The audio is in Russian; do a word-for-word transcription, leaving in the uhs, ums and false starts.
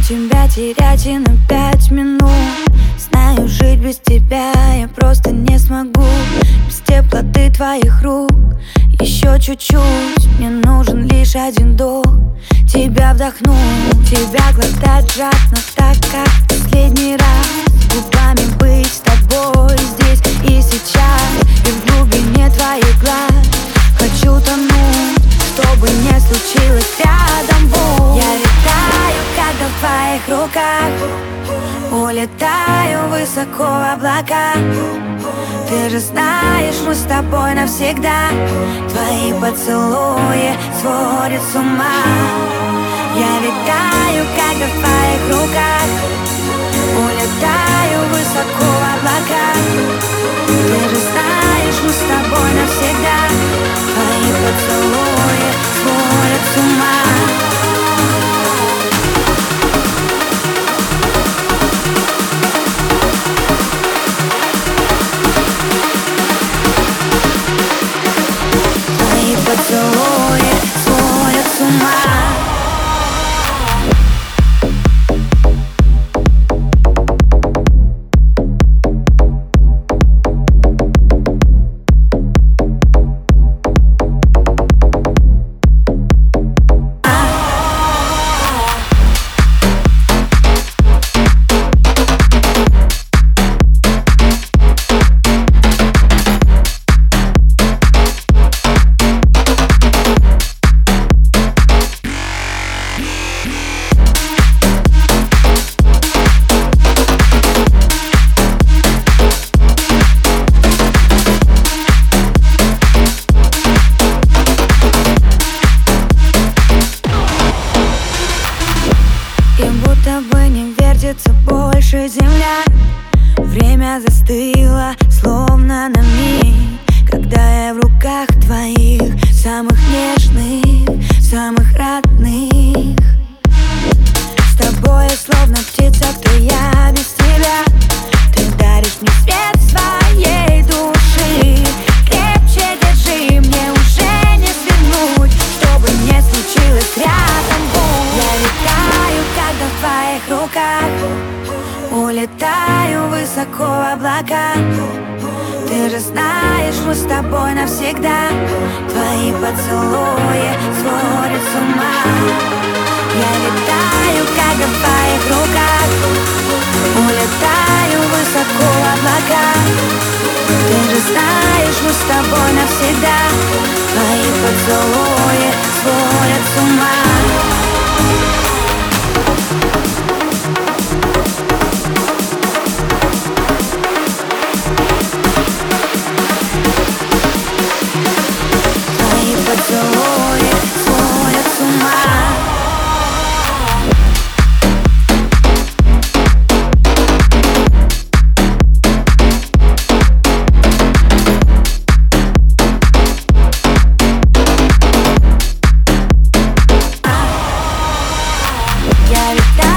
тебя терять и на пять минут. Знаю, жить без тебя я просто не смогу. Без теплоты твоих рук еще чуть-чуть. Мне нужен лишь один вдох, тебя вдохнуть, тебя глотать жадно, так как в последний раз. Губами быть с тобой здесь и сейчас. И в глубине твоих глаз хочу тонуть, чтобы не случилось рядом боль. Я летаю, когда в твоих руках, улетаю высоко в облака. Ты же знаешь, мы с тобой навсегда. Твои поцелуи сводят с ума. Я летаю, когда в твоих руках, улетаю высоко в облака. Ты же знаешь, мы с тобой навсегда. Твои поцелуи сводят с ума. Поцелуи сводят с ума. Больше земля, время застыло, словно на миг, когда я в руках твоих, самых нежных, самых родных. С тобой я словно птица, кто я без тебя. Ты даришь мне свет своей души. Крепче держи, мне уже не свернуть, чтобы не случилось рядом боль. Я летаю, когда в твоих руках, улетаю высоко в облака. Ты же знаешь, мы с тобой навсегда. Твои поцелуи сводят с ума. Я летаю, когда в твоих руках, улетаю высоко в облака. Ты же знаешь, мы с тобой навсегда. Твои поцелуи сводят с ума. Поцелуи сводят с ума. Я летаю.